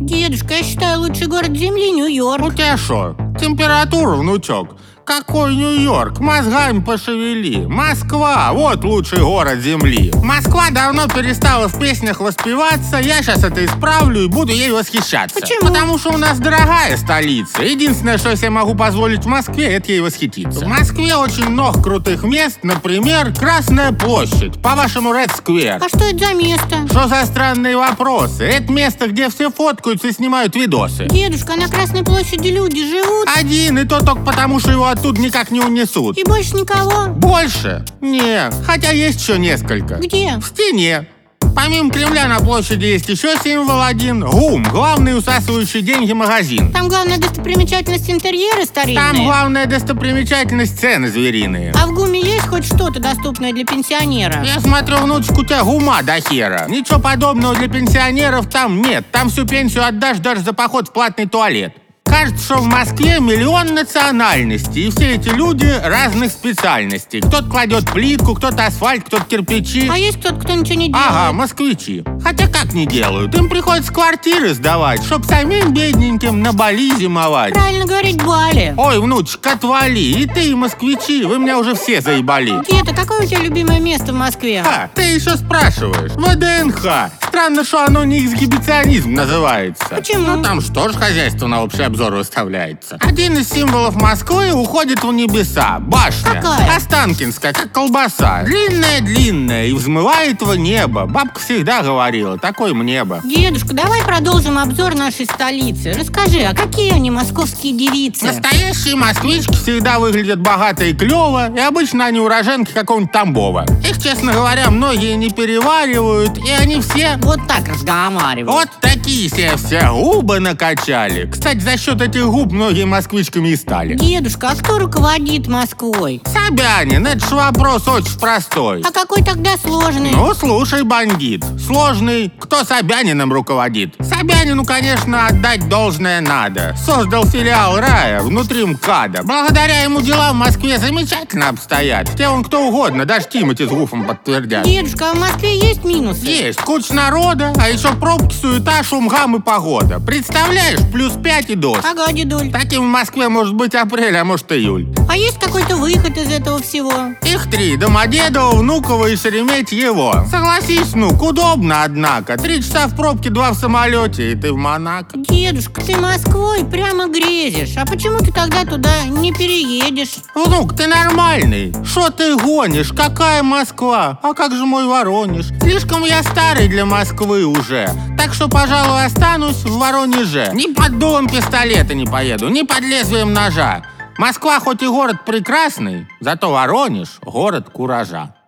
Дедушка, я считаю, лучший город Земли Нью-Йорк. У тебя шо? Температура, внучок? Какой Нью-Йорк? Мозгами пошевели. Москва, вот лучший город Земли. Москва давно перестала в песнях воспеваться. Я сейчас это исправлю и буду ей восхищаться. Почему? Потому что у нас дорогая столица. Единственное, что я себе могу позволить в Москве, это ей восхититься. В Москве очень много крутых мест. Например, Красная площадь. По-вашему, Ред Сквер. А что это за место? Что за странные вопросы? Это место, где все фоткаются и снимают видосы. Дедушка, на Красной площади люди живут? Один, и то только потому, что его оттуда никак не унесут. И больше никого? Больше? Не, хотя есть еще несколько. Где? В стене. Помимо Кремля на площади есть еще символ один. ГУМ, главный усасывающий деньги магазин. Там главная достопримечательность интерьеры старинные? Там главная достопримечательность цены звериные. А в ГУМе есть хоть что-то доступное для пенсионера? Я смотрю, внучек, у тебя гума до хера. Ничего подобного для пенсионеров там нет. Там всю пенсию отдашь даже за поход в платный туалет. Кажется, что в Москве миллион национальностей, и все эти люди разных специальностей. Кто-то кладет плитку, кто-то асфальт, кто-то кирпичи. А есть кто-то, кто ничего не делает? Ага, москвичи. Хотя как не делают? Им приходится квартиры сдавать, чтоб самим бедненьким на Бали зимовать. Правильно говорить, Бали. Ой, внучек, отвали. И ты, и москвичи, вы меня уже все заебали. Деда, какое у тебя любимое место в Москве? Ты еще спрашиваешь. ВДНХ. Странно, что оно не эксгибиционизм называется. Почему? Ну там что ж хозяйство на общий обзор выставляется. Один из символов Москвы уходит в небеса. Башня. Какая? Останкинская, как колбаса. Длинная-длинная и взмывает в небо. Бабка всегда говорила, такое небо. Дедушка, давай продолжим обзор нашей столицы. Расскажи, а какие они московские девицы? Настоящие москвички всегда выглядят богато и клево, и обычно они уроженки какого-нибудь Тамбова. Их, честно говоря, многие не переваривают, и они все Вот так разговаривают. вот такие себе все губы накачали. Кстати, за счет этих губ многие москвичками и стали. Дедушка, а кто руководит Москвой? Собянин, это ж вопрос очень простой. А какой тогда сложный? Ну, слушай, бандит. Сложный. Кто Собяниным руководит? Собянину, конечно, отдать должное надо. Создал филиал рая внутри МКАДа. Благодаря ему дела в Москве замечательно обстоят. Те он кто угодно, даже Тимати с Гуфом подтвердят. Дедушка, а в Москве есть минусы? Есть. Куча народа, а еще пробки, суета, шум, гам и погода. Представляешь? +5 и дождь. Ага, дедуль. Таким в Москве может быть апрель, а может июль. А есть какой-то выход из этого всего? Их 3. Домодедово, Внуково и Шереметьево. Согласись, внук, удобно, однако. 3 часа в пробке, 2 в самолете, и ты в Монако. Дедушка, ты Москвой прямо грезишь. А почему ты тогда туда не переедешь? Внук, ты нормальный. Шо ты гонишь? Какая Москва? А как же мой Воронеж? Слишком я старый для Москвы уже. Так что, пожалуй, останусь в Воронеже. Ни под дулом пистолета не поеду, ни под лезвием ножа. Москва хоть и город прекрасный, зато Воронеж — город куража.